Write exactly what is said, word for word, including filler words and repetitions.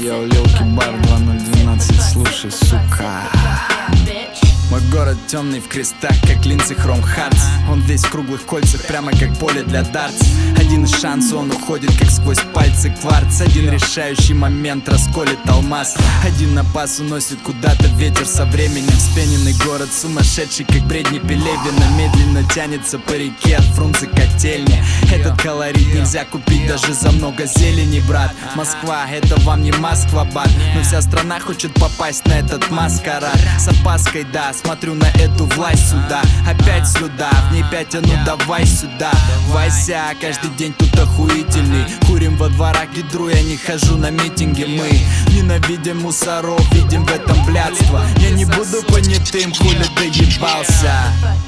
Йоу, Лилки Бар два ноль двенадцать, слушай, сука. Мой город темный в крестах, как линзы Chrome Hearts. Он весь в круглых кольцах, прямо как поле для дартс. Один из шансов, он уходит, как сквозь пальцы кварц. Один решающий момент расколет алмаз. Один на пас уносит куда-то ветер со временем. Вспененный город, сумасшедший, как бредни Пелевина. Медленно тянется по реке от Фрунзе котельни. Этот колорит нельзя купить даже за много зелени, брат. Москва, это вам не Москва-бат. Но вся страна хочет попасть на этот маскарад. С опаской, да, смотрю на эту власть сюда. Опять сюда, в ней пять, а ну давай сюда. Вася, каждый день тут охуительный. Курим во дворах, гидру, я не хожу на митинги. Мы ненавидим мусоров, видим в этом блядство. Я не буду понятым, хули доебался.